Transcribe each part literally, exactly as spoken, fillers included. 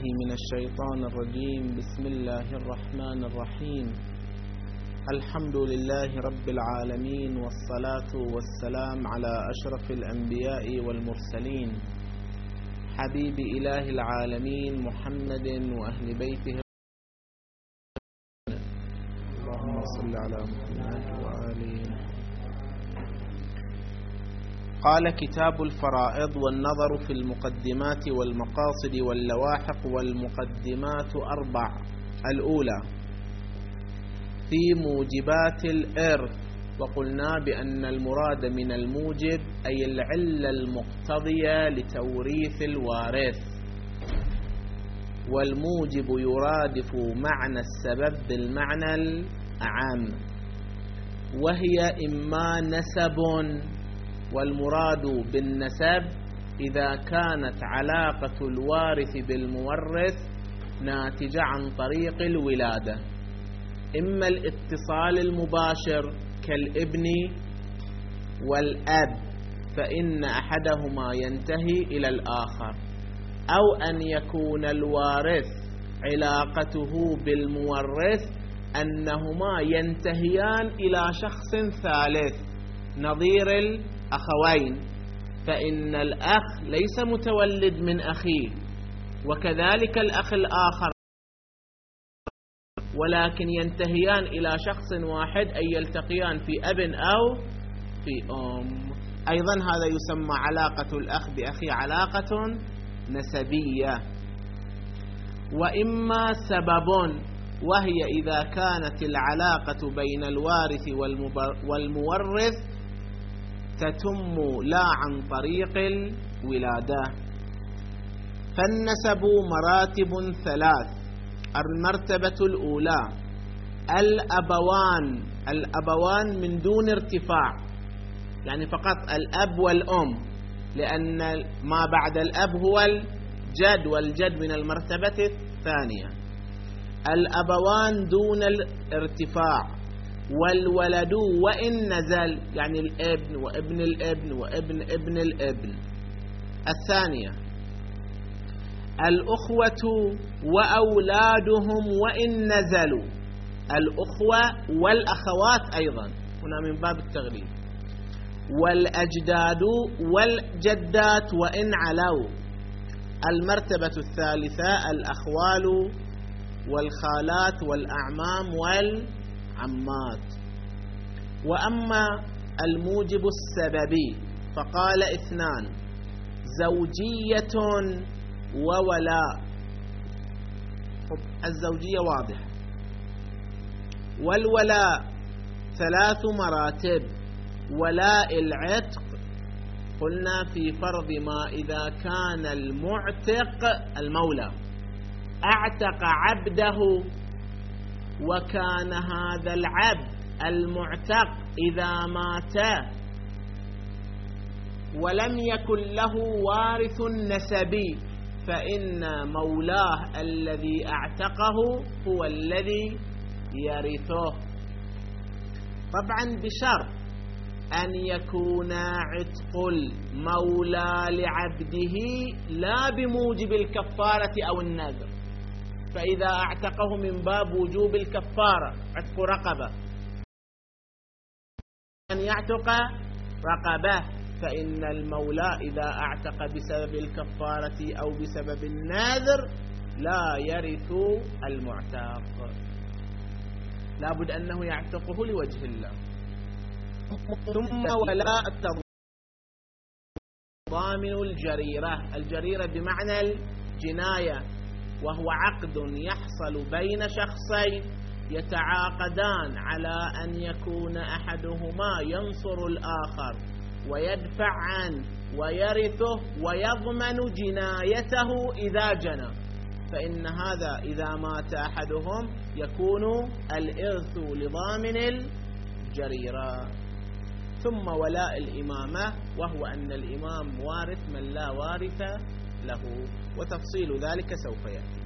من الشيطان الرجيم. بسم الله الرحمن الرحيم. الحمد لله رب العالمين، والصلاة والسلام على أشرف الأنبياء والمرسلين، حبيب إله العالمين محمد وأهل بيته. اللهم صل على محمد وآله. قال كتاب الفرائض: والنظر في المقدمات والمقاصد واللواحق. والمقدمات أربع: الأولى في موجبات الإرث، وقلنا بأن المراد من الموجب أي العلة المقتضية لتوريث الوارث، والموجب يرادف معنى السبب بالمعنى الأعم، وهي إما نسب، والمراد بالنسب إذا كانت علاقة الوارث بالمورث ناتجة عن طريق الولادة، إما الاتصال المباشر كالابن والأب فإن أحدهما ينتهي إلى الآخر، أو أن يكون الوارث علاقته بالمورث أنهما ينتهيان إلى شخص ثالث نظير الأخوين، فإن الأخ ليس متولد من أخيه، وكذلك الأخ الآخر، ولكن ينتهيان إلى شخص واحد أي يلتقيان في أب أو في أم. أيضا هذا يسمى علاقة الأخ بأخي علاقة نسبية. وإما سبب، وهي إذا كانت العلاقة بين الوارث والمورث تتم لا عن طريق الولادة. فالنسب مراتب ثلاث: المرتبة الأولى الأبوان، الأبوان من دون ارتفاع، يعني فقط الأب والأم، لأن ما بعد الأب هو الجد، والجد من المرتبة الثانية. الأبوان دون الارتفاع، والولد وإن نزل، يعني الابن وابن الابن وابن ابن الابن. الثانية الأخوة وأولادهم وإن نزلوا، الأخوة والأخوات أيضا هنا من باب التغليب. والأجداد والجدات وإن علوا. المرتبة الثالثة الأخوال والخالات والأعمام والعمات. وأما الموجب السببي فقال اثنان: زوجية وولاء. الزوجية واضحة. والولاء ثلاث مراتب: ولاء العتق، قلنا في فرض ما إذا كان المعتق المولى اعتق عبده، وكان هذا العبد المعتق إذا مات ولم يكن له وارث نسبي فإن مولاه الذي اعتقه هو الذي يرثه، طبعا بشرط أن يكون عتق المولى لعبده لا بموجب الكفارة أو النذر، فإذا اعتقه من باب وجوب الكفارة عتق رقبة، أن يعتق رقبة، فإن المولى إذا اعتق بسبب الكفارة أو بسبب النذر لا يرث المعتق، لابد أنه يعتقه لوجه الله. ثم ولاء التضامن الجريرة، الجريرة بمعنى الجناية، وهو عقد يحصل بين شخصين يتعاقدان على أن يكون أحدهما ينصر الآخر ويدفع عنه ويرثه ويضمن جنايته إذا جنى، فإن هذا إذا مات أحدهم يكون الإرث لضامن الجريرة. ثم ولاء الإمامة، وهو أن الإمام وارث من لا وارث له، وتفصيل ذلك سوف يأتي.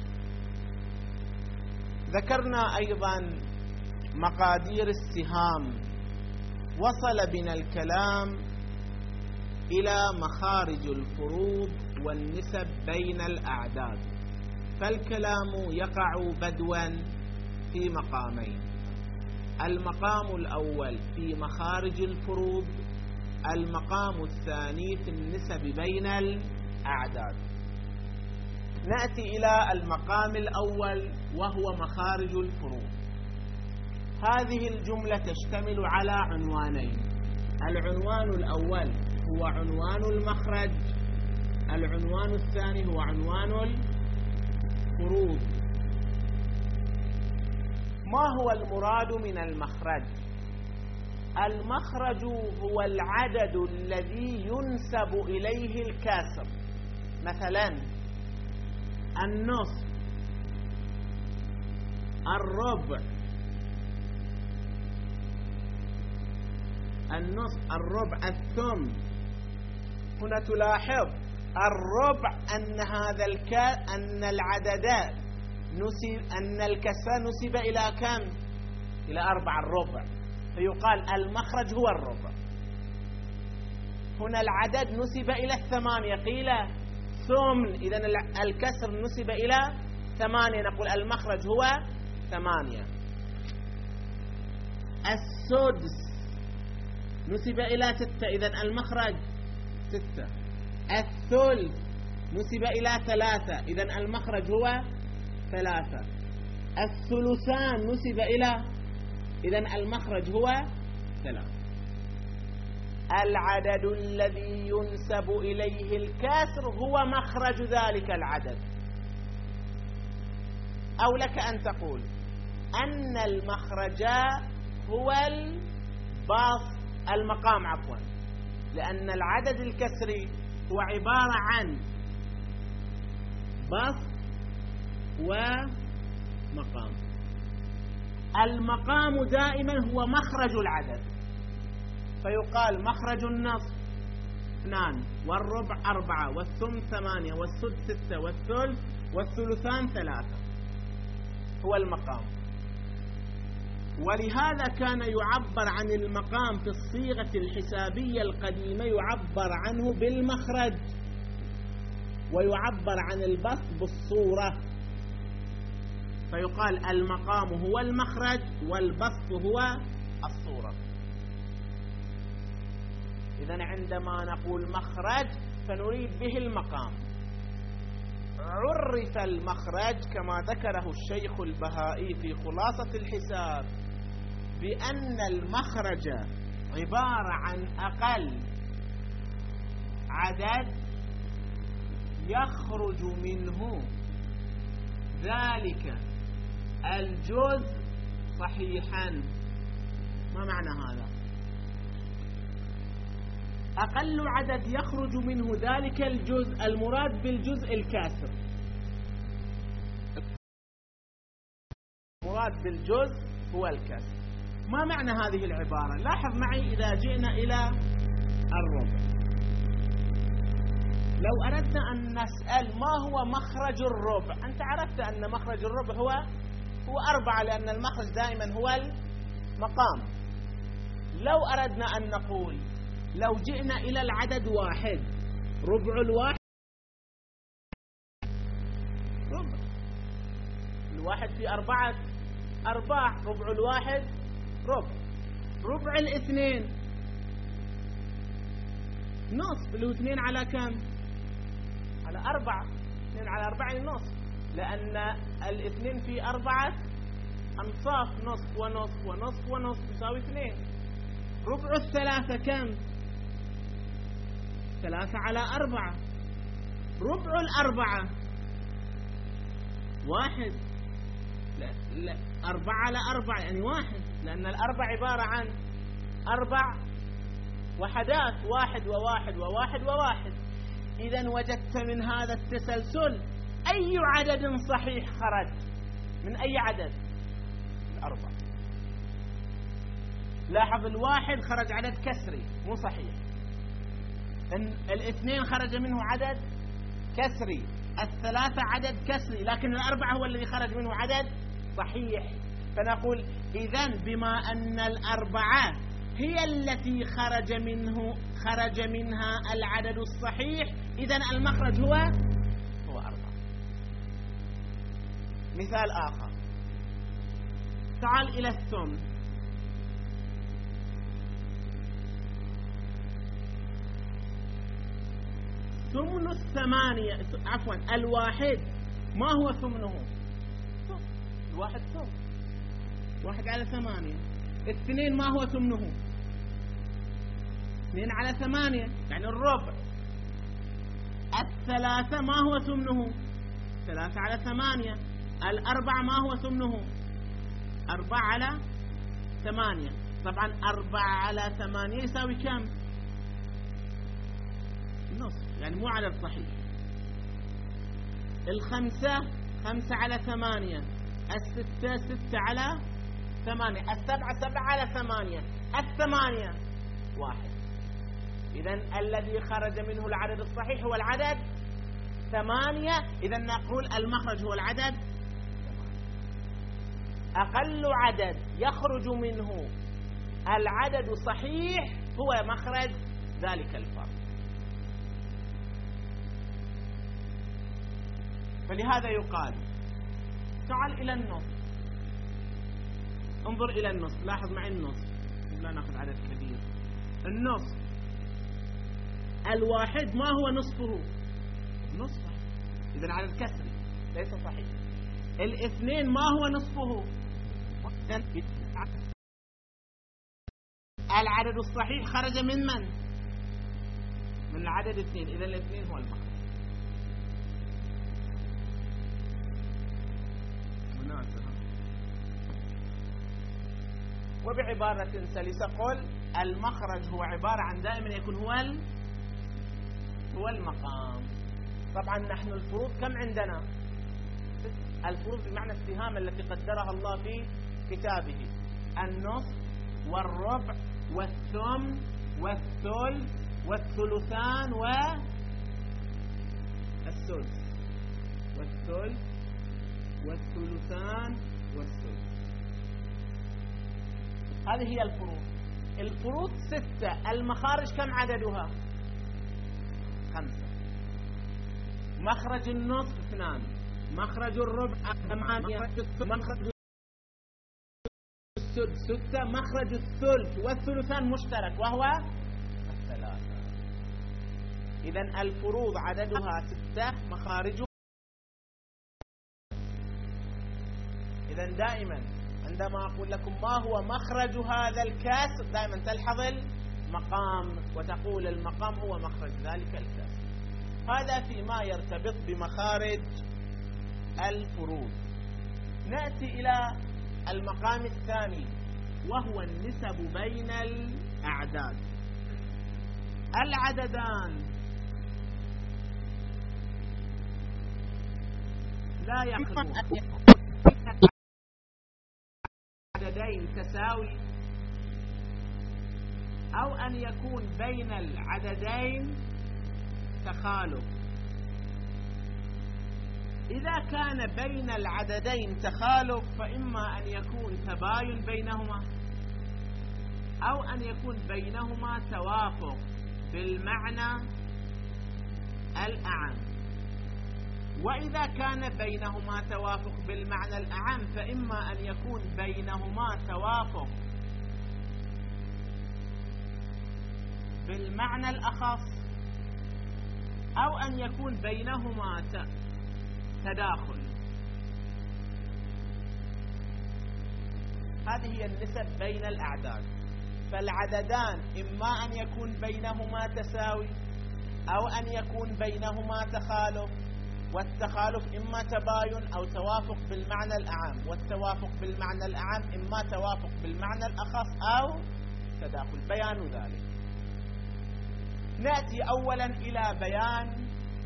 ذكرنا أيضا مقادير السهام، وصل بنا الكلام إلى مخارج الفروض والنسب بين الأعداد. فالكلام يقع بدوا في مقامين: المقام الأول في مخارج الفروض، المقام الثاني في النسب بين الأعداد. نأتي إلى المقام الأول وهو مخارج الفروض. هذه الجملة تشتمل على عنوانين: العنوان الأول هو عنوان المخرج، العنوان الثاني هو عنوان الفروض. ما هو المراد من المخرج؟ المخرج هو العدد الذي ينسب إليه الكسر. مثلا النصف، الربع، النصف، الربع، الثمن. هنا تلاحظ الربع أن هذا الك أن العدد نسب أن الكسر نسب إلى كم؟ إلى أربع، الربع، فيقال المخرج هو الربع. هنا العدد نسب إلى الثمانية، قيل ثمن، إذن الكسر نسب إلى ثمانية، نقول المخرج هو ثمانية. السدس نسب إلى ستة، إذن المخرج ستة. الثلث نسب إلى ثلاثة، إذن المخرج هو ثلاثة. الثلثان نسب إلى، إذن المخرج هو ثلاثة. العدد الذي ينسب إليه الكسر هو مخرج ذلك العدد. أو لك أن تقول أن المخرج هو البسط، المقام عفوا، لأن العدد الكسري هو عبارة عن بسط ومقام. المقام دائما هو مخرج العدد، فيقال مخرج النصف اثنان، والربع أربعة، والثمن ثمانية، والسدس ستة، والثلث والثلثان ثلاثة، هو المقام. ولهذا كان يعبر عن المقام في الصيغة الحسابية القديمة، يعبر عنه بالمخرج، ويعبر عن البسط بالصورة، فيقال المقام هو المخرج والبسط هو الصورة. إذن عندما نقول مخرج فنريد به المقام. عرف المخرج كما ذكره الشيخ البهائي في خلاصة الحساب بأن المخرج عبارة عن أقل عدد يخرج منه ذلك الجزء صحيحا. ما معنى هذا؟ أقل عدد يخرج منه ذلك الجزء، المراد بالجزء الكاسر، المراد بالجزء هو الكاسر. ما معنى هذه العبارة؟ لاحظ معي إذا جئنا إلى الربع، لو أردنا أن نسأل ما هو مخرج الربع، أنت عرفت أن مخرج الربع هو هو أربعة، لأن المخرج دائما هو المقام. لو أردنا أن نقول لو جئنا إلى العدد واحد، ربع الواحد ربع، الواحد في أربعة أرباع، ربع الواحد ربع، ربع الاثنين نصف، اللي هو اثنين على كم؟ على أربعة، اثنين على أربعة نصف، لأن الاثنين في أربعة أنصاف، نصف ونصف ونصف ونصف يساوي اثنين. ربع الثلاثة كم؟ ثلاثة على أربعة. ربع الأربعة واحد، لا لا أربعة على أربعة يعني واحد، لأن الأربع عبارة عن أربع وحدات، واحد وواحد وواحد وواحد. إذن وجدت من هذا التسلسل أي عدد صحيح خرج من أي عدد؟ الأربع. لاحظ الواحد خرج عدد كسري مو صحيح، الاثنين خرج منه عدد كسري، الثلاثة عدد كسري، لكن الأربعة هو الذي خرج منه عدد صحيح. فنقول إذن بما أن الأربعة هي التي خرج منه خرج منها العدد الصحيح، إذن المخرج هو هو أربعة. مثال آخر، تعال إلى الثمن. ثمن الثمانية، عفوا الواحد ما هو ثمنه؟ الواحد ثمن، واحد على ثمانية. الاثنين ما هو ثمنه؟ اثنين على ثمانية يعني الربع. الثلاثة ما هو ثمنه؟ ثلاثة على ثمانية. الأربعة ما هو ثمنه؟ أربعة على ثمانية. طبعا أربعة على ثمانية يساوي كم؟ نصف، يعني مو عدد صحيح. الخمسة خمسة على ثمانية. الستة ستة على ثمانية. السبعة سبعة على ثمانية. الثمانية واحد. إذن الذي خرج منه العدد الصحيح هو العدد ثمانية. إذن نقول المخرج هو العدد أقل عدد يخرج منه العدد صحيح هو مخرج ذلك الفرد. فلهذا يقال تعال إلى النص، انظر إلى النص، لاحظ معي النص، لا نأخذ عدد كبير. النص الواحد ما هو نصفه؟ نصفه، إذن عدد كسري ليس صحيح. الاثنين ما هو نصفه؟ العدد الصحيح خرج من من؟ من العدد اثنين، إذن الاثنين هو المخرج. مناسبة. وبعبارة سلسة قل المخرج هو عبارة عن دائما يكون هو هو المقام. طبعا نحن الفروض كم عندنا؟ الفروض بمعنى السهام التي قدرها الله في كتابه، النصف والربع والثمن والثلث والثلثان والثلث والثلث والثلثان والثلث. هذه هي الفروض. الفروض ستة، المخارج كم عددها؟ خمسة. مخرج النصف اثنان، مخرج الربع ثمانية، مخرج السدس ستة، مخرج الثلث والثلثان مشترك وهو الثلاثة. إذن الفروض عددها ستة، مخارجها. إذن دائما عندما أقول لكم ما هو مخرج هذا الكسر دائما تلحظ المقام وتقول المقام هو مخرج ذلك الكسر. هذا فيما يرتبط بمخارج الفروض. نأتي إلى المقام الثاني وهو النسب بين الأعداد. العددان لا يقربون عددين تساوي أو أن يكون بين العددين تخالف. إذا كان بين العددين تخالف فإما أن يكون تباين بينهما أو أن يكون بينهما توافق بالمعنى الأعم. وإذا كان بينهما توافق بالمعنى الأعم فإما أن يكون بينهما توافق بالمعنى الأخص أو أن يكون بينهما تداخل. هذه هي النسب بين الأعداد. فالعددان إما أن يكون بينهما تساوي أو أن يكون بينهما تخالف، والتخالف إما تباين أو توافق بالمعنى الأعم، والتوافق بالمعنى الأعم إما توافق بالمعنى الأخص أو تداخل. بيان ذلك نأتي أولا إلى بيان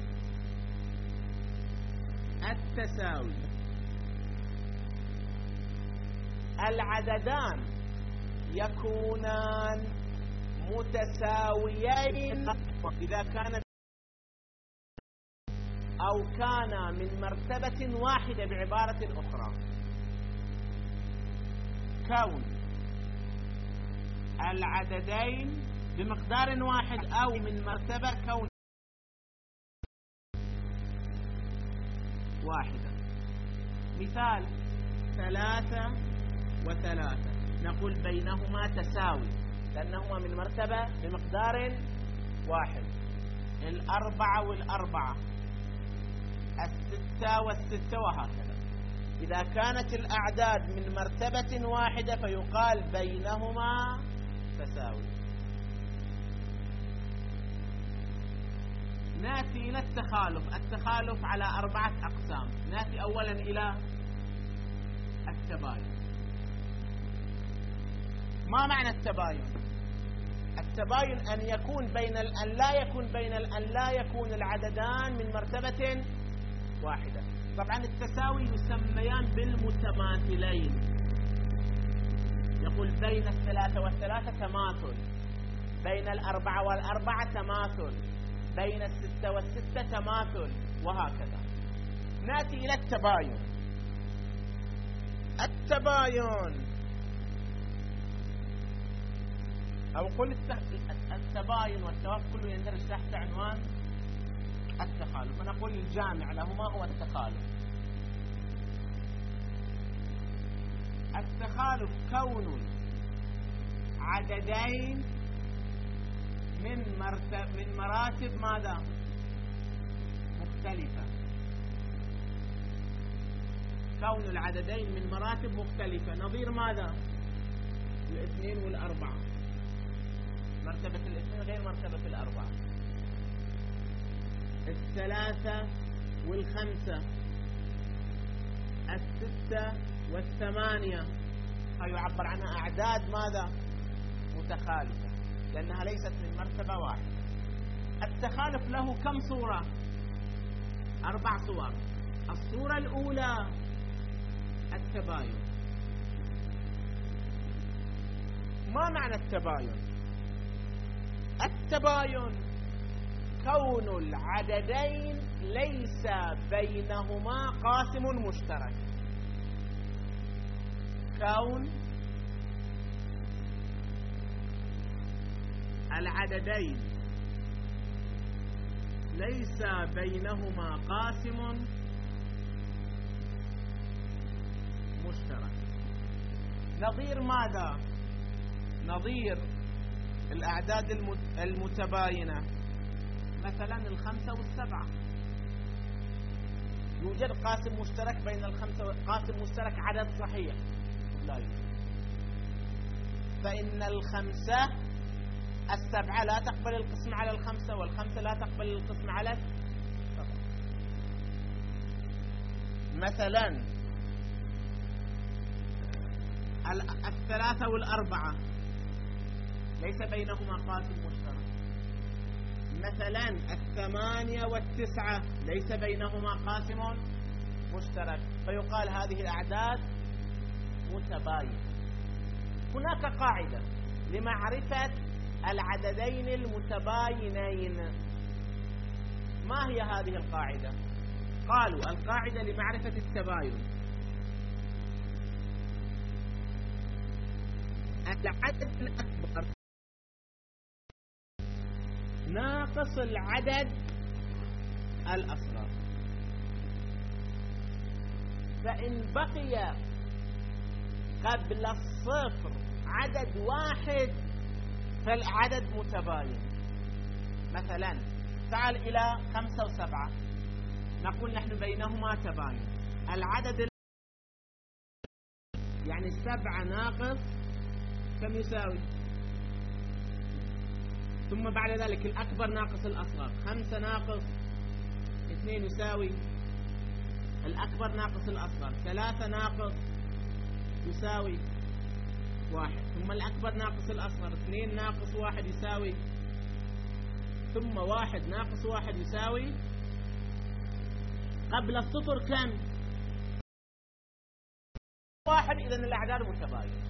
التساوي. العددان يكونان متساويين إذا كانت أو كانا من مرتبة واحدة. بعبارة أخرى كون العددين بمقدار واحد أو من مرتبة كون واحدة. مثال ثلاثة وثلاثة، نقول بينهما تساوي لأنهما من مرتبة بمقدار واحد. الأربعة والأربعة، الستة والستة، وهكذا. إذا كانت الأعداد من مرتبة واحدة فيقال بينهما تساوي. نأتي إلى التخالف. التخالف على أربعة أقسام. نأتي أولا إلى التباين. ما معنى التباين؟ التباين أن يكون بين أن لا يكون بين أن لا يكون العددان من مرتبة واحدة. طبعا التساوي يسميان بالمتماثلين. يقول بين الثلاثة والثلاثة تماثل، بين الأربعة والأربعة تماثل، بين الستة والستة تماثل، وهكذا. نأتي إلى التباين. التباين أو قل التباين والتوافق كله يندرج تحت عنوان التخالف. أنا أقول الجامع لهما هو التخالف. التخالف كون عددين من مرتب من مراتب ماذا؟ مختلفة. كون العددين من مراتب مختلفة. نظير ماذا؟ الاثنين والأربعة. مرتبة الاثنين غير مرتبة الأربعة. الثلاثة والخمسة، الستة والثمانية، هاي يعبر عنها أعداد ماذا؟ متخالفة، لأنها ليست من مرتبة واحدة. التخالف له كم صورة؟ أربع صور. الصورة الأولى التباين. ما معنى التباين؟ التباين كون العددين ليس بينهما قاسم مشترك. كون العددين ليس بينهما قاسم مشترك. نظير ماذا؟ نظير الأعداد المتباينة، مثلا الخمسة والسبعة. يوجد قاسم مشترك بين الخمسة، قاسم مشترك عدد صحيح؟ لا يوجد. فإن الخمسة السبعة لا تقبل القسم على الخمسة، والخمسة لا تقبل القسم على السبعة. مثلا الثلاثة والأربعة ليس بينهما قاسم مشترك. مثلا الثمانية والتسعة ليس بينهما قاسم مشترك، فيقال هذه الأعداد متباينة. هناك قاعدة لمعرفة العددين المتباينين. ما هي هذه القاعدة؟ قالوا القاعدة لمعرفة التباين: العدد الأكبر ناقص العدد الأصغر. فإن بقي قبل الصفر عدد واحد فالعدد متباين. مثلا تعال إلى خمسة وسبعة، نقول نحن بينهما تباين. العدد يعني سبعة ناقص كم يساوي؟ ثم بعد ذلك الأكبر ناقص الأصغر. خمسة ناقص اثنين يساوي الأكبر ناقص الأصغر. ثلاثة ناقص يساوي واحد. ثم الأكبر ناقص الأصغر. اثنين ناقص واحد يساوي، ثم واحد ناقص واحد يساوي قبل الصفر كم؟ واحد. إذن الأعداد متباينة.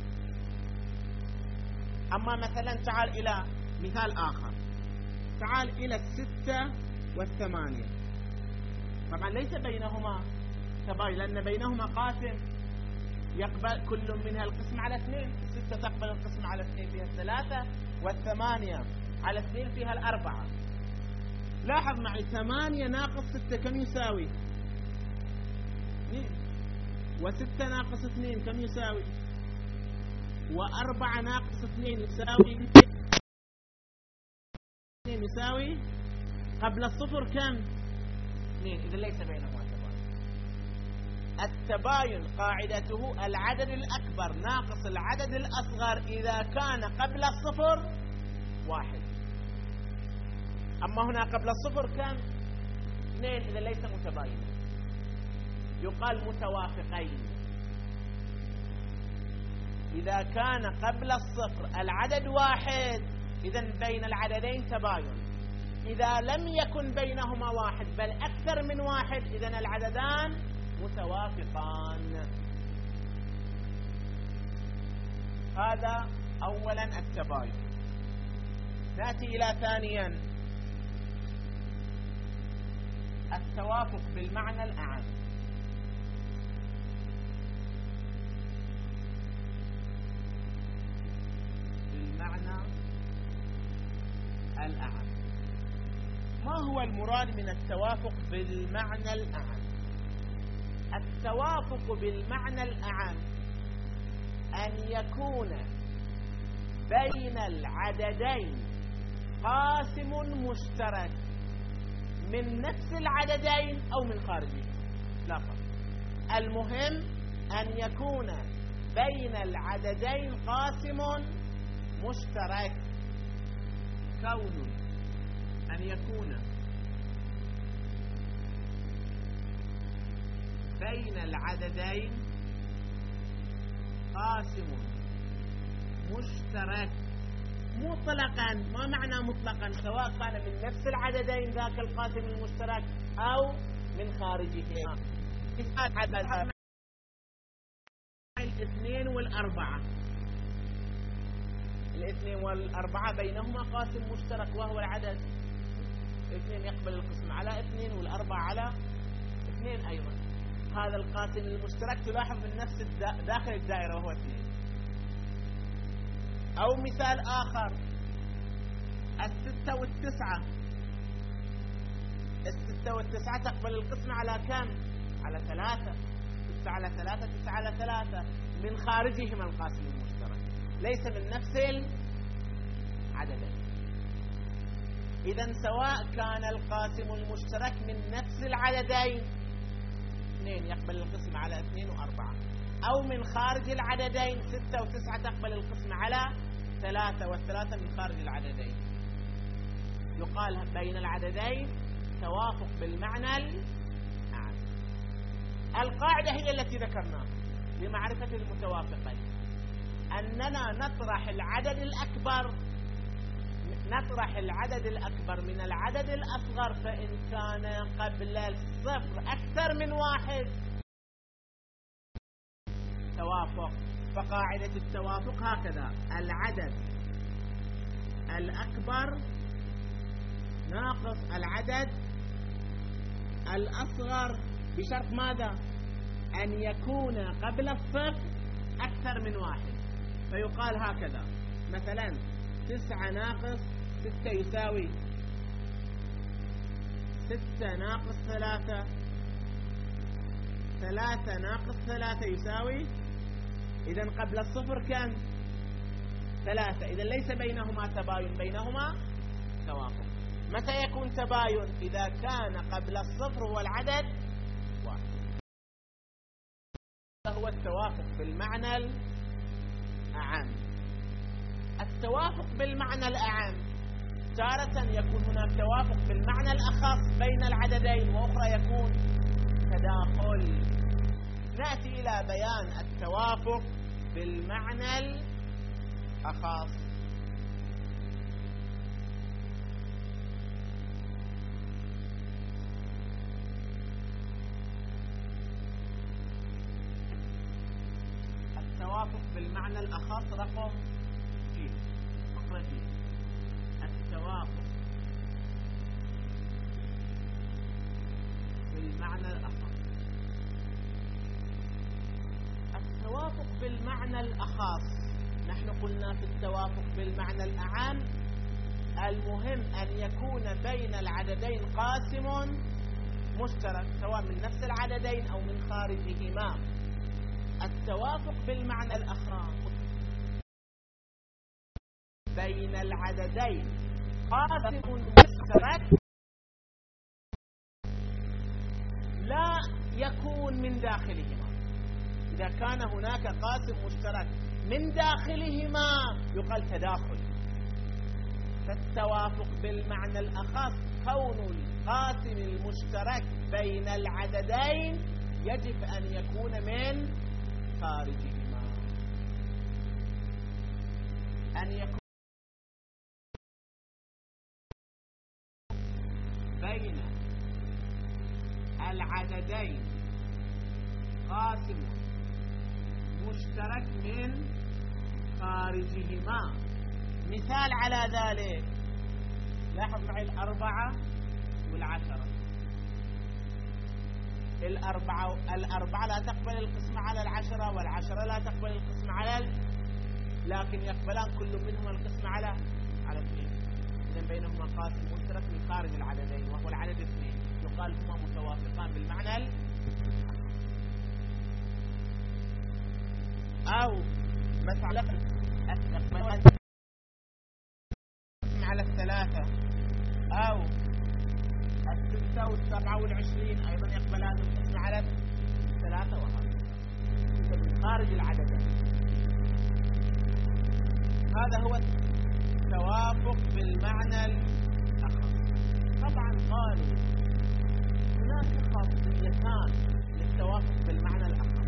أما مثلا تعال إلى مثال آخر. تعال إلى الستة والثمانية. طبعا ليس بينهما تباين لأن بينهما قاسم يقبل كل منها القسم على اثنين. الستة تقبل القسم على اثنين فيها الثلاثة، والثمانية على اثنين فيها الأربعة. لاحظ معي ثمانية ناقص ستة كم يساوي؟ وستة ناقص اثنين كم يساوي؟ وأربعة ناقص اثنين يساوي اثنين يساوي قبل الصفر كم؟ اثنين. إذا ليس بينهما تباين. التباين قاعدته العدد الأكبر ناقص العدد الأصغر إذا كان قبل الصفر واحد. أما هنا قبل الصفر كم؟ اثنين. إذا ليس متباين يقال متوافقين. إذا كان قبل الصفر العدد واحد إذن بين العددين تباين. إذا لم يكن بينهما واحد بل أكثر من واحد إذن العددان متوافقان. هذا أولا التباين. نأتي إلى ثانيا التوافق بالمعنى الأعم. بالمعنى الأعم. ما هو المراد من التوافق بالمعنى الأعم؟ التوافق بالمعنى الأعم أن يكون بين العددين قاسم مشترك من نفس العددين أو من خارجه، لا فرق. المهم أن يكون بين العددين قاسم مشترك. كون أن يكون بين العددين قاسم مشترك مطلقا. ما معنى مطلقا؟ سواء كان من نفس العددين ذاك القاسم المشترك أو من خارجهما. مثال عدد الاثنين والأربعة. الاثنين والأربعة بينهما قاسم مشترك وهو العدد اثنين، يقبل القسم على اثنين والأربعة على اثنين أيضا. هذا القاسم المشترك تلاحظ من نفس الدا داخل الدائرة وهو اثنين. أو مثال آخر الستة والتسعة. الستة والتسعة تقبل القسم على كم؟ على ثلاثة. تسعة على ثلاثة تسعة على ثلاثة من خارجهما القاسم المشترك، ليس من نفس العددين. إذن سواء كان القاسم المشترك من نفس العددين اثنين يقبل القسم على اثنين وأربعة، أو من خارج العددين ستة وتسعة تقبل القسم على ثلاثة والثلاثة من خارج العددين، يقال بين العددين توافق بالمعنى الأعم. القاعدة هي التي ذكرناها لمعرفة المتوافقين، أننا نطرح العدد الأكبر نطرح العدد الأكبر من العدد الأصغر، فإن كان قبل الصفر أكثر من واحد توافق. فقاعدة التوافق هكذا: العدد الأكبر ناقص العدد الأصغر بشرط ماذا؟ أن يكون قبل الصفر أكثر من واحد. فيقال هكذا مثلا تسعة ناقص ستة يساوي ستة ناقص ثلاثة، ثلاثة ناقص ثلاثة يساوي، إذن قبل الصفر كم؟ ثلاثة. إذن ليس بينهما تباين، بينهما توافق. متى يكون تباين؟ إذا كان قبل الصفر هو العدد واحد. هو التوافق بالمعنى الأعم. التوافق بالمعنى الأعم تارة يكون هناك توافق بالمعنى الأخص بين العددين، وأخرى يكون تداخل. نأتي إلى بيان التوافق بالمعنى الأخص. التوافق بالمعنى الأخص رقم جيم فقرة جيم. التوافق بالمعنى الأخص. التوافق بالمعنى الأخص، نحن قلنا في التوافق بالمعنى الأعم المهم أن يكون بين العددين قاسم مشترك، سواء من نفس العددين أو من خارجهما. التوافق بالمعنى الآخر بين العددين قاسم مشترك لا يكون من داخلهما. إذا كان هناك قاسم مشترك من داخلهما يقال تداخل. فالتوافق بالمعنى الأخص كون القاسم المشترك بين العددين يجب أن يكون من خارجهما، أن يكون بين العددين قاسم مشترك من خارجهما. مثال على ذلك لاحظ معي الأربعة والعشرة. الأربعة الأربعة لا تقبل القسم على العشرة، والعشرة لا تقبل القسم على ال... لكن يقبلان كل منهما القسم على على اثنين. إذن بينهما قاسم مشترك من خارج العددين وهو العدد اثنين، يقال هما متوافقان بالمعنى ال... أو مثلا على الثلاثة أو الستة والسبعة والعشرين أيضا يقبلان القسم على الثلاثة وهكذا. من خارج العددين. هذا هو التوافق بالمعنى الأخر. طبعا قالوا هناك خاصيتان للتوافق بالمعنى الأخر.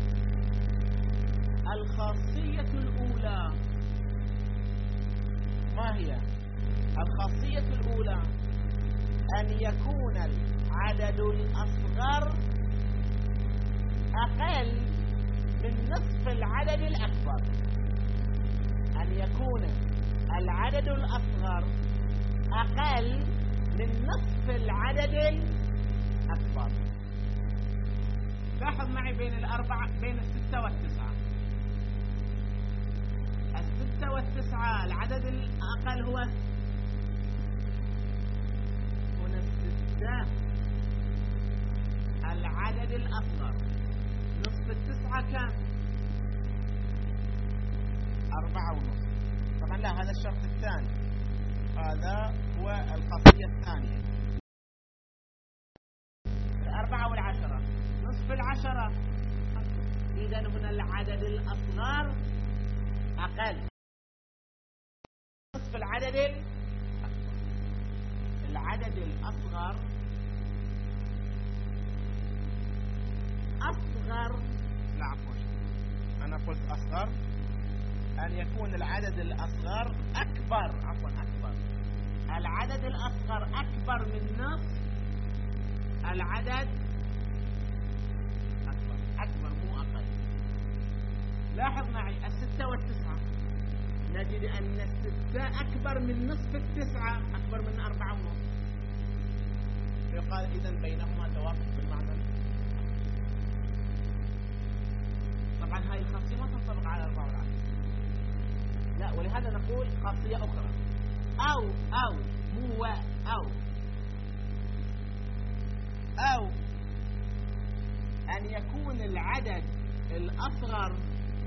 الخاصية الأولى ما هي؟ الخاصية الأولى أن يكون العدد الأصغر أقل من نصف العدد الأكبر. أن يكون العدد الأصغر أقل من نصف العدد الأكبر. لاحظ معي بين الأربعة بين الستة والتسعة. الستة والتسعة العدد الأقل هو هنا الستة. العدد الأصغر نصف التسعة كم؟ أربعة ونصف. طبعا لا، هذا الشرط الثاني، هذا هو الخاصية الثانية. الأربعة والعشرة نصف العشرة. إذن هنا العدد الأصغر أقل نصف العدد الأكبر. العدد الأصغر أصغر لا عفوا أنا قلت أصغر أن يكون العدد الأصغر أكبر عفوا أكبر العدد الأصغر أكبر من نصف العدد أكبر أكبر مو أقل. لاحظ معي الستة والتسعة نجد أن الستة أكبر من نصف التسعة أكبر من أربعة ونصف. يقال إذن بينهما توافق بالمعنى. طبعا هاي الخاصية ما تنطبق على أربعة والعشرة، لا، ولهذا نقول خاصية أخرى أو أو مو أو أو أن يكون العدد الأصغر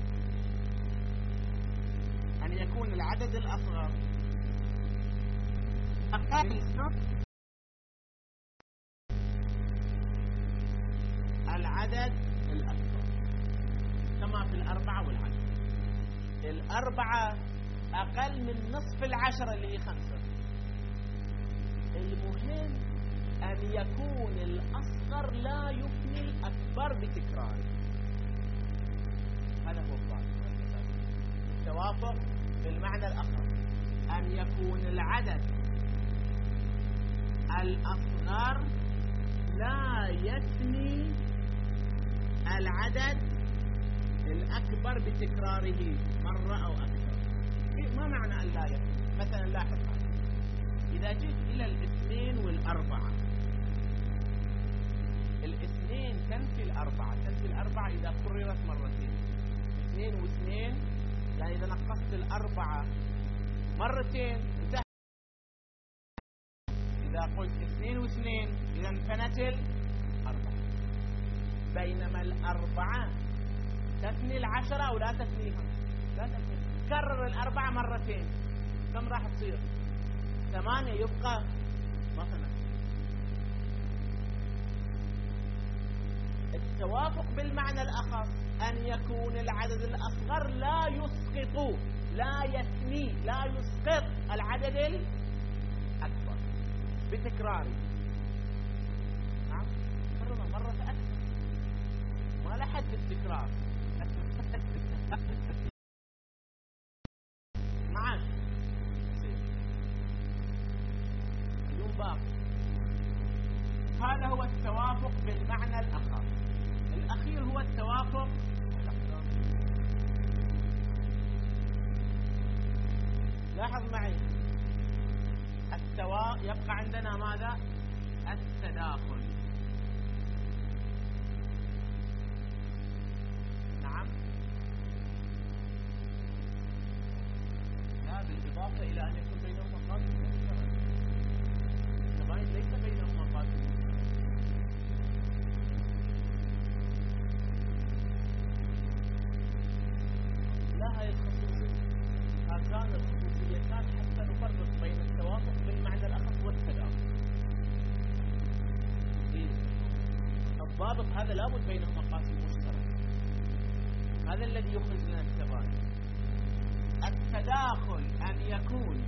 أن يكون العدد الأصغر أقل من العدد الأكبر كما في الأربعة والعشرة. الأربعة أقل من نصف العشرة اللي هي خمسة. المهم أن يكون الأصغر لا يفني الأكبر بتكرار. هذا هو الضابط. التوافق بالمعنى الآخر أن يكون العدد الأصغر لا يفني العدد الأكبر بتكراره مرة أو أكثر. ما معنى أن لا يفني؟ مثلا لاحظ إذا جئت إلى الاثنين والأربعة، الاثنين تنفي الأربعة، تنفي الأربعة إذا كررت مرتين. اثنين واثنين يعني إذا نقصت الأربعة مرتين انتهى. إذا قلت اثنين واثنين إذا انفنت الأربعة. بينما الأربعة تثني العشرة أو لا تثنيها؟ لا تثنيها. كرر الأربعة مرتين، كم راح تصير؟ ثمانية. يبقى مثلا التوافق بالمعنى الأخص أن يكون العدد الأصغر لا يسقط، لا يثني، لا يسقط العدد الأكبر بتكراره. نعم، مرة مرة أكثر، ما لا حد التكرار. معاش اليوم باقي. هذا هو التوافق بالمعنى الأخر. الأخير هو التوافق لاحظ معي، التوا يبقى عندنا ماذا؟ التداخل. نعم، لا، بالإضافة إلى أن يكون بينهما قاسم مشترك. الزبائن ليس بينهما قاسم مشترك. لا، هاي الخصوصية، هاتان الخصوصيتان حتى نفرق بين التوافق بالمعنى الأخص والتداخل. الضابط هذا لابد بينهما قاسم مشترك، هذا الذي يخرج لنا التباين. التداخل أن يكون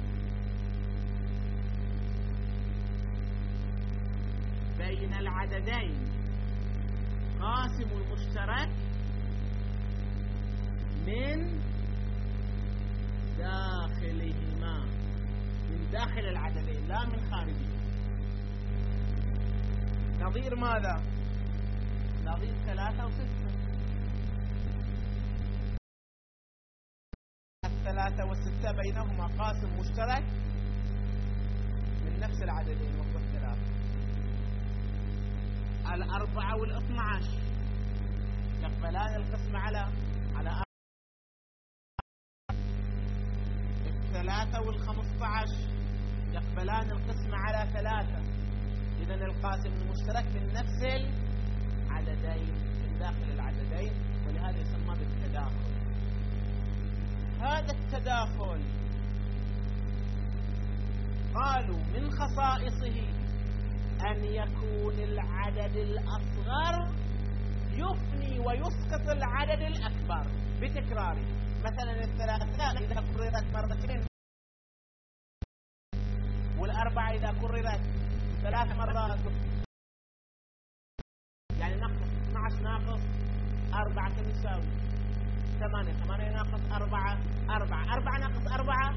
بين العددين قاسم المشترك من داخلهما، من داخل العددين لا من خارجهما. نظير ماذا؟ نظير ثلاثة وستة. الثلاثة والستة بينهما قاسم مشترك من نفس العددين وهو الثلاثة. الأربعة والاثنى عشر يقبلان القسم على على الثلاثة والخمسة عشر يقبلان القسم على ثلاثة. إذن القاسم المشترك من نفس العددين، من داخل العددين، ولهذا يسمى بالتداخل. هذا التداخل قالوا من خصائصه أن يكون العدد الأصغر يفني ويسقط العدد الأكبر بتكراره. مثلا الثلاثة إذا كررت مرتين، والأربعة إذا كررت ثلاث مرات، يعني ناقص اثني عشر ناقص أربعة كم يساوي؟ ثمانية. ثمانية ناقص أربعة أربعة. أربعة ناقص أربعة.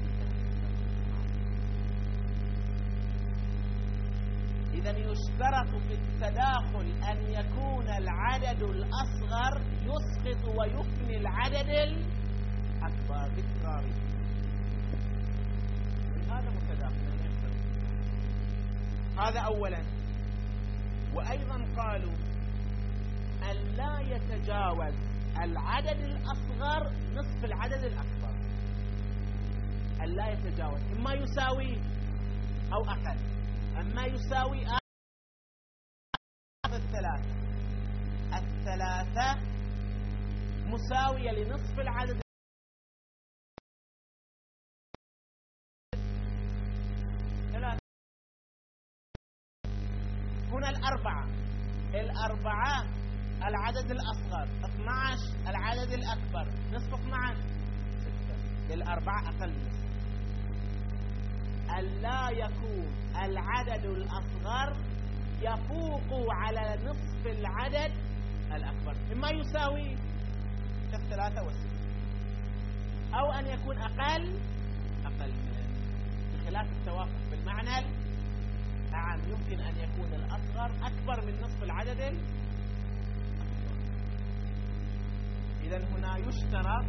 إذن يشترط في التداخل أن يكون العدد الأصغر يسقط ويفني العدد الأكبر بتكراره. هذا متداخل. هذا أولا. وأيضا قالوا أن لا يتجاوز العدد الأصغر نصف العدد الأكبر. أن لا يتجاوز، إما يساوي أو أقل، أما يساوي الثلاثة. الثلاثة مساوية لنصف العدد. ثلاثة. هنا الأربعة. الأربعة العدد الأصغر، اثني عشر العدد الأكبر، نصف اثني عشر ستة. للأربعة أقل نصف. ألا يكون العدد الأصغر يفوق على نصف العدد الأكبر، إما يساوي كالثلاثة والستة، أو أن يكون أقل أقل بخلاف التوافق بالمعنى الأعم. يمكن أن يكون الأصغر أكبر من نصف العدد الأكبر. إذن هنا يشترط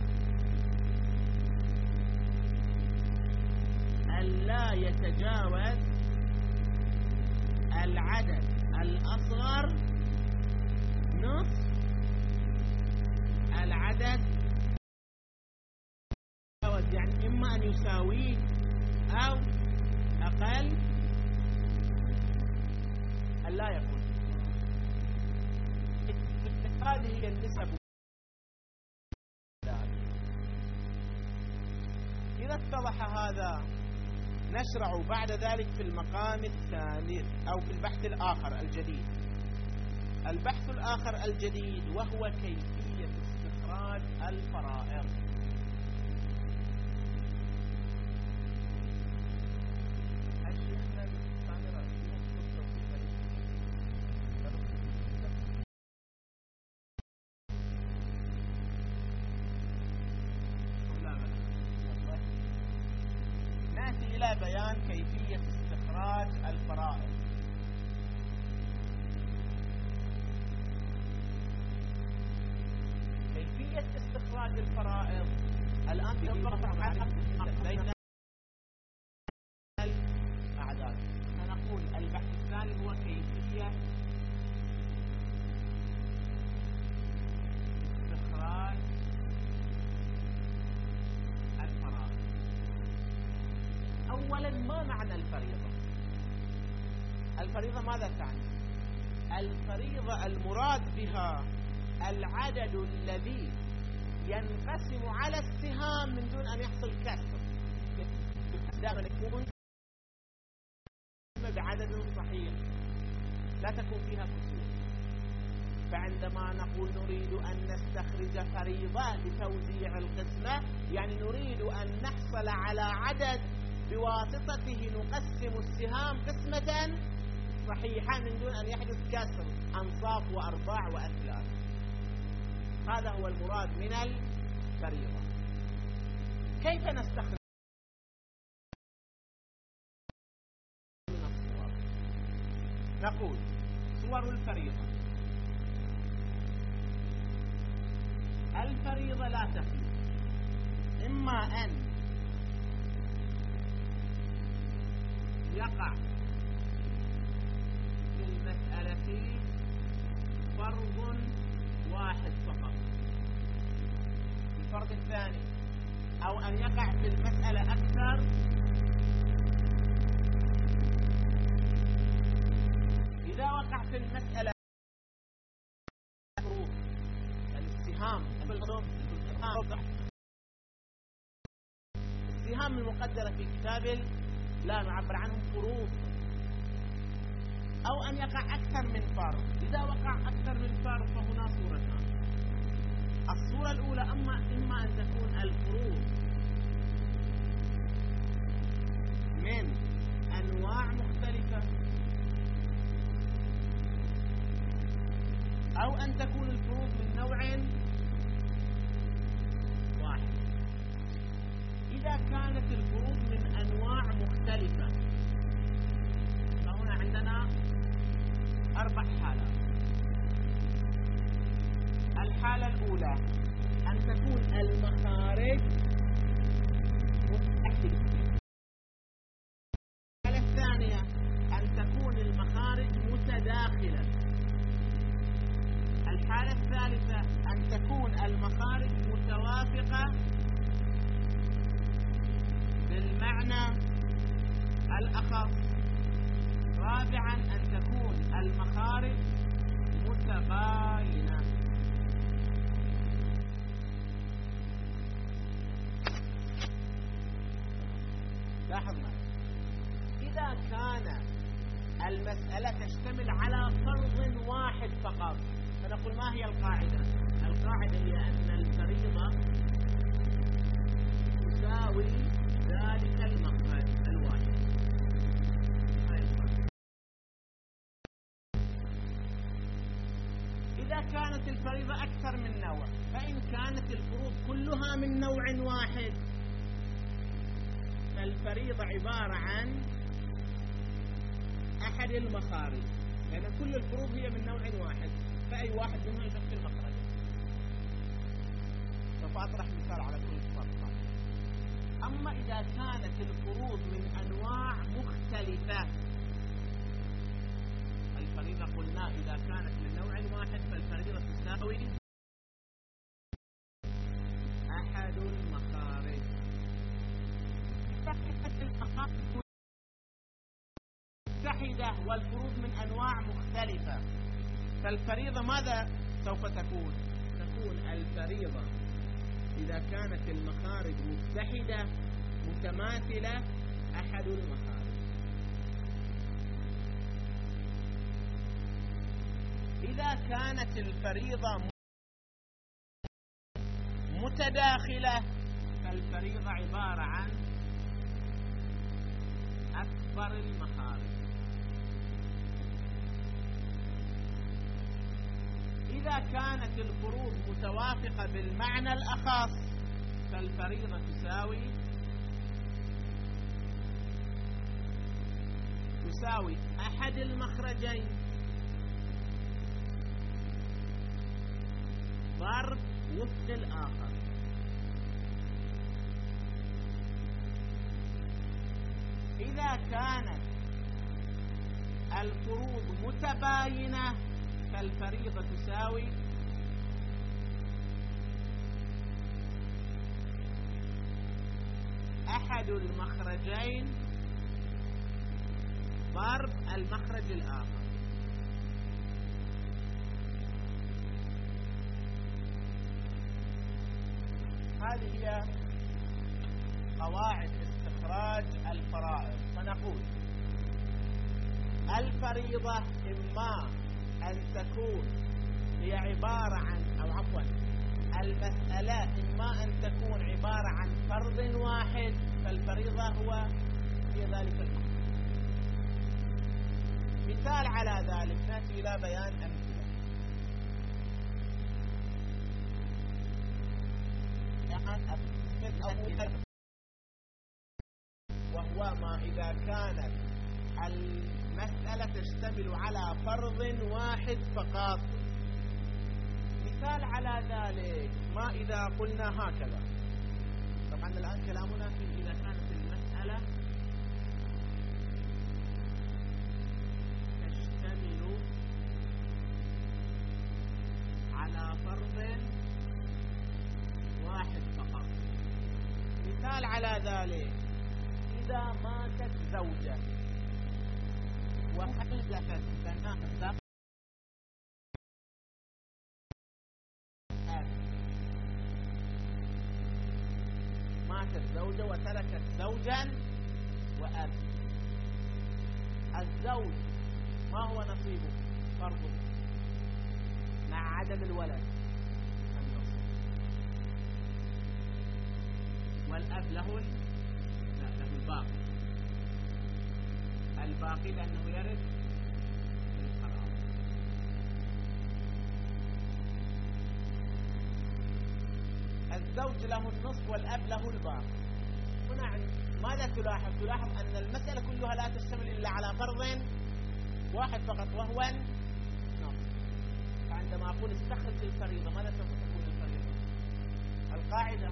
ألا يتجاوز العدد الأصغر نصف العدد، يعني إما أن يساويه أو أقل، ألا يكون. هذه هي النسب اتضح هذا نشرع بعد ذلك في المقام الثاني أو في البحث الآخر الجديد. البحث الآخر الجديد وهو كيفية استخراج الفرائض. نأتي إلى بيان كيفية استخراج الفرائض. كيفية استخراج الفرائض الآن تنظر بين الأعداد. فنقول البحث الثاني هو كيفية استخراج الفرائض. أولا، ما معنى الفريضة؟ الفريضة ماذا تعني؟ الفريضة المراد بها العدد الذي ينقسم على السهام من دون أن يحصل كسر، دائما يكون بعدد صحيح لا تكون فيها كسور. فعندما نقول نريد أن نستخرج فريضة لتوزيع القسمة، يعني نريد أن نحصل على عدد بواسطته نقسم السهام قسمة صحيحة من دون أن يحدث كسر أنصاف وأرباع وأثلاث. هذا هو المراد من الفريضة. كيف نستخرج من الصور؟ نقول صور الفريضة. الفريضة لا تخلو إما أن يقع في المسألة فرض واحد فقط، الفرض الثاني، أو أن يقع في المسألة أكثر إذا وقع في المسألة فروض السهام السهام المقدرة في كتاب لا نعبر عنهم فروض، أو أن يقع أكثر من فرض. إذا وقع أكثر من فرض فهنا صورتان. الصورة الأولى أما إما أن تكون الفروض من أنواع مختلفة، أو أن تكون الفروض من نوع واحد. إذا كانت الفروض من أنواع مختلفة فهنا عندنا أربع حالات. الحالة الأولى أن تكون المخارج متحدة. الحالة الثانية أن تكون المخارج متداخلة. الحالة الثالثة أن تكون المخارج متوافقة بالمعنى الأخص. رابعا أن تكون المخارج متباينة. لاحظنا إذا كان المسألة تشتمل على فرض واحد فقط فنقول ما هي القاعدة؟ القاعدة هي أن الفريضة تساوي ذلك المخرج الواحد. إذا كانت الفريضة أكثر من نوع، فإن كانت الفروض كلها من نوع واحد فالفريضة عبارة عن أحد المخارج، لأن يعني كل الفروض هي من نوع واحد، فأي واحد منها يشكل مخرج. سوف أطرح مثال على كل فرق. أما إذا كانت الفروض من أنواع مختلفة، الفريضة قلنا إذا كانت من نوع واحد فالفريضة تساوي أحد المخارج. متحدة والفروض من أنواع مختلفة، فالفريضة ماذا سوف تكون؟ تكون الفريضة إذا كانت المخارج متحدة متماثلة أحد المخارج. إذا كانت الفريضة متداخلة فالفريضة عبارة عن أكبر المخارج. إذا كانت الفروض متوافقة بالمعنى الأخص فالفريضة تساوي تساوي أحد المخرجين ضرب وفق الآخر. إذا كانت الفروض متباينة فالفريضة تساوي أحد المخرجين ضرب المخرج الآخر. هذه هي قواعد استخراج الفرائض. فنقول الفريضة إما أن تكون هي عبارة عن أو عفوا المسألة إما أن تكون عبارة عن فرض واحد فالفريضة هو هي ذلك الفرض. مثال على ذلك نأتي إلى بيان أمثلة. وهو ما إذا كانت المسألة تشتمل على فرض واحد فقط. مثال على ذلك ما إذا قلنا هكذا. طبعا الآن كلامنا في إذا كانت المسألة تشتمل على فرض واحد فقط. مثال على ذلك إذا ماتت زوجة وحدثت بنات ماتت زوجة وتركت زوجا وأب. الزوج ما هو نصيبه؟ فرضه مع عدم الولد النصف. والأب له لا له الباقي الباقي لأنه يرث القرابة. الزوج له النصف والأب له الباقي. هنا ماذا تلاحظ؟ تلاحظ أن المسألة كلها لا تشتمل إلا على فرض واحد فقط وهو النصف. فعندما أقول استخرج الفريضة ماذا سوف تكون الفريضة؟ القاعدة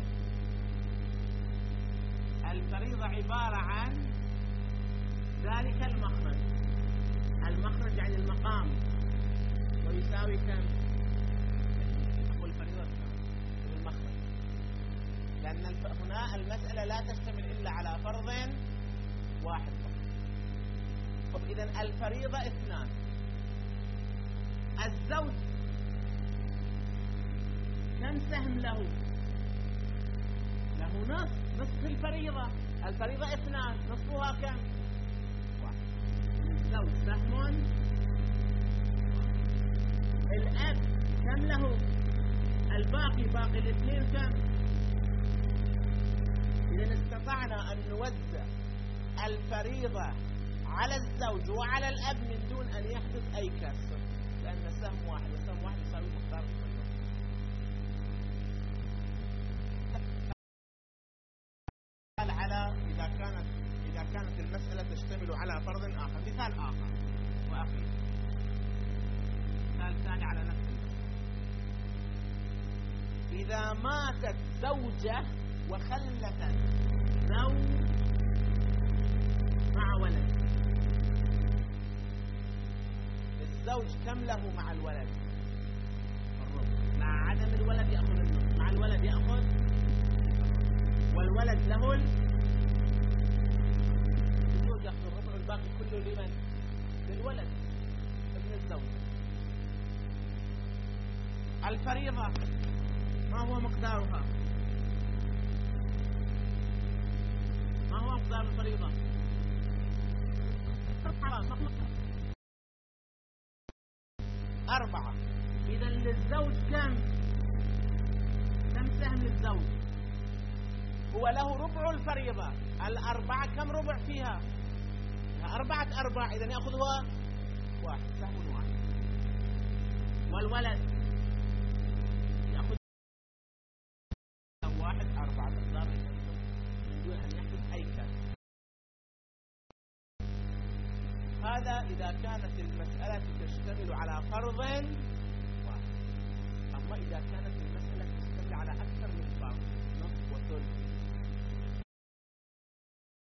الفريضة عبارة عن ذلك المخرج. المخرج عن المقام ويساوي كم؟ أقول الفريضة المخرج لأن هنا المسألة لا تشتمل إلا على فرض واحد فقط. طب إذن الفريضة اثنان. الزوج كم سهم له؟ له نصف نصف الفريضة. الفريضة اثنان نصفها كم؟ واحد. الزوج سهم. الأب كم له؟ الباقي باقي الاثنين كم؟ إذا استطعنا أن نوزع الفريضة على الزوج وعلى الأب من دون أن يحدث أي كسر لأن السهم واحد والسهم واحد يساوي مقدار الفريضة. على إذا كانت إذا كانت المسألة تشتمل على فرض آخر. مثال آخر وأخير مثال ثاني على نفس المسألة. إذا ماتت زوجة وخلفت زوج مع ولد. الزوج كم له مع الولد؟ الربع. مع عدم الولد يأخذ النصف. مع الولد يأخذ والولد له الزوج يأخذ الربع والباقي كله لمن؟ للولد ابن الزوج. الفريضة ما هو مقدارها؟ ما هو مقدار الفريضة؟ أربعة. إذا للزوج كم؟ كم سهم للزوج؟ هو له ربع الفريضة. الأربعة كم ربع فيها؟ أربعة أرباع. إذا يأخذ هو واحد، سهم واحد. والولد يأخذ واحد أربعة مقدار دون أن يأخذ أي كلام. هذا إذا كانت المسألة تشتمل على فرض واحد. أما إذا كانت المسألة تشتمل على أكثر من فرض، نصف وثلث